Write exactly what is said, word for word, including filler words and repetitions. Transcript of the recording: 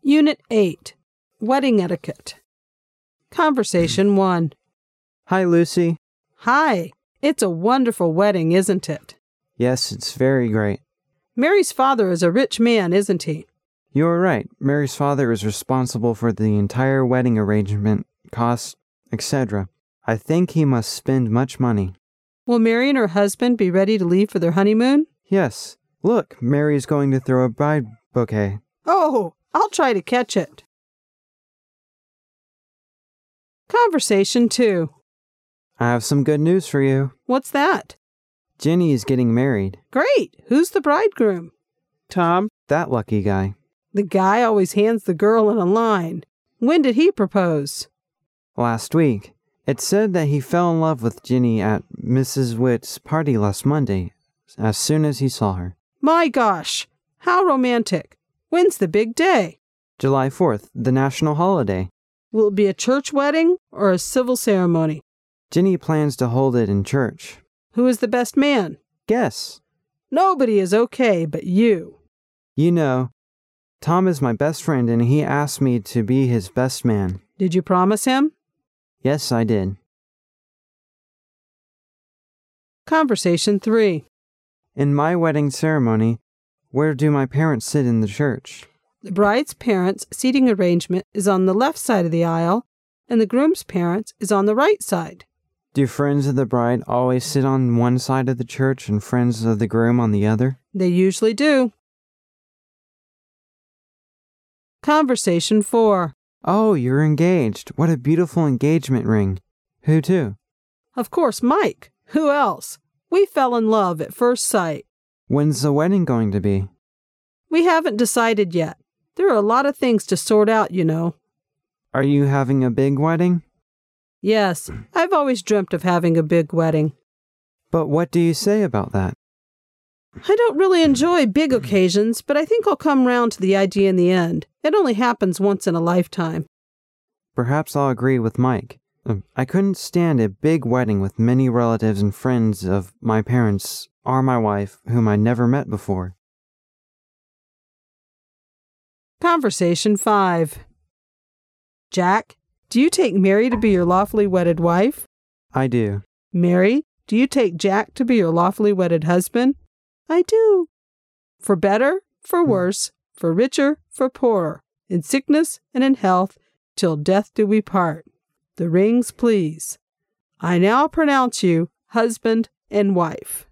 Unit eight, Wedding Etiquette. Conversation one. Hi, Lucy. Hi. It's a wonderful wedding, isn't it? Yes, it's very great. Mary's father is a rich man, isn't he? You are right. Mary's father is responsible for the entire wedding arrangement, costs, et cetera. I think he must spend much money. Will Mary and her husband be ready to leave for their honeymoon? Yes. Look, Mary is going to throw a bride bouquet. Oh, I'll try to catch it. Conversation two. I have some good news for you. What's that? Jenny is getting married. Great. Who's the bridegroom? Tom, that lucky guy. The guy always hands the girl in a line. When did he propose? Last week. It said that he fell in love with Jenny at Missus Witt's party last Monday, as soon as he saw her. My gosh, how romantic. When's the big day? July fourth, the national holiday. Will it be a church wedding or a civil ceremony? Jenny plans to hold it in church. Who is the best man? Guess. Nobody is okay but you. You know, Tom is my best friend and he asked me to be his best man. Did you promise him? Yes, I did. Conversation three. In my wedding ceremony, where do my parents sit in the church? The bride's parents' seating arrangement is on the left side of the aisle, and the groom's parents is on the right side. Do friends of the bride always sit on one side of the church and friends of the groom on the other? They usually do. Conversation four. Oh, you're engaged. What a beautiful engagement ring. Who to? Of course, Mike. Who else? We fell in love at first sight. When's the wedding going to be? We haven't decided yet. There are a lot of things to sort out, you know. Are you having a big wedding? Yes, I've always dreamt of having a big wedding. But what do you say about that? I don't really enjoy big occasions, but I think I'll come round to the idea in the end. It only happens once in a lifetime. Perhaps I'll agree with Mike. I couldn't stand a big wedding with many relatives and friends of my parents or my wife, whom I'd never met before. Conversation five. Jack, do you take Mary to be your lawfully wedded wife? I do. Mary, do you take Jack to be your lawfully wedded husband? I do. For better, for worse, for richer, for poorer, in sickness and in health, till death do we part. The rings, please. I now pronounce you husband and wife.